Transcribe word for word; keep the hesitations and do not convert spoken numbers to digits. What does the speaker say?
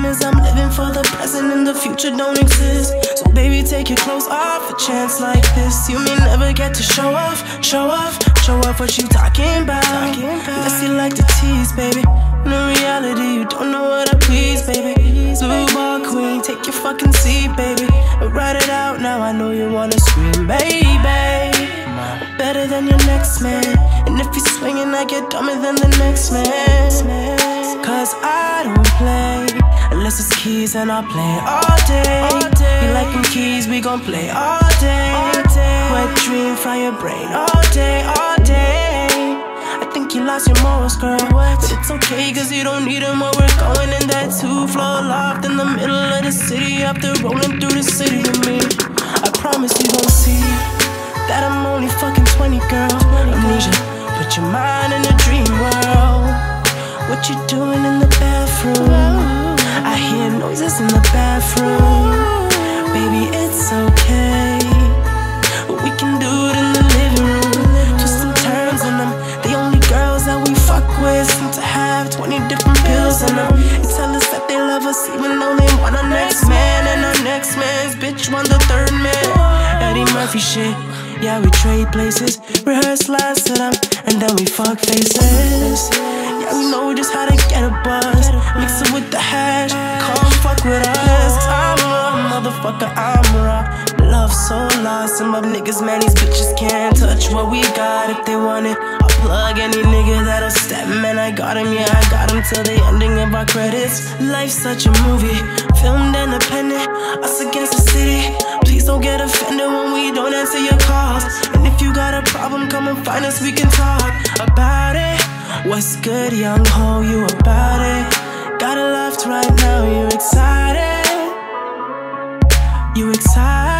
is I'm living for the present and the future don't exist. So baby, take your clothes off, a chance like this. You may never get to show off, show off, show off what you talking about. Unless you like to tease, baby. In reality, you don't know what I please, baby. Blue ball queen, take your fucking seat, baby. And write it out now, I know you wanna scream, baby. Better than your next man. And if he's swinging, I get dumber than the next man. Cause I don't play unless it's keys, and I'll play all day. You like them keys, we gon' play all day. Wet dream, fry your brain all day, all day. I think you lost your morals, girl, but it's okay, cause you don't need them. Where we're going in that two-floor loft in the middle of the city, after rolling through the city with me. I promise you gon' see that I'm only fucking twenty, girl. Amnesia, put your mind in a dream world. What you doing in the bathroom? I hear noises in the bathroom. Baby, it's okay, we can do it in the living room. Twisting turns in them, the only girls that we fuck with seem to have twenty different pills in them. They tell us that they love us even though they want our next man. And our next man's bitch want the third man. Eddie Murphy shit, yeah, we trade places. Rehearse lines to them, and then we fuck faces. Yeah, we know just how to get a buzz. Mix it with the hash, come fuck with us. I'm raw, motherfucker, I'm raw. Love so lost, some of niggas, man, these bitches can't touch what we got. If they want it, I'll plug any nigga that'll step, man, I got him, yeah, I got him till the ending of our credits. Life's such a movie, filmed independent, us against the city. Please don't get offended when we don't answer your calls. And if you got a problem, come and find us, we can talk about it. What's good, young ho, you about it? Got a left right now, you excited? You excited?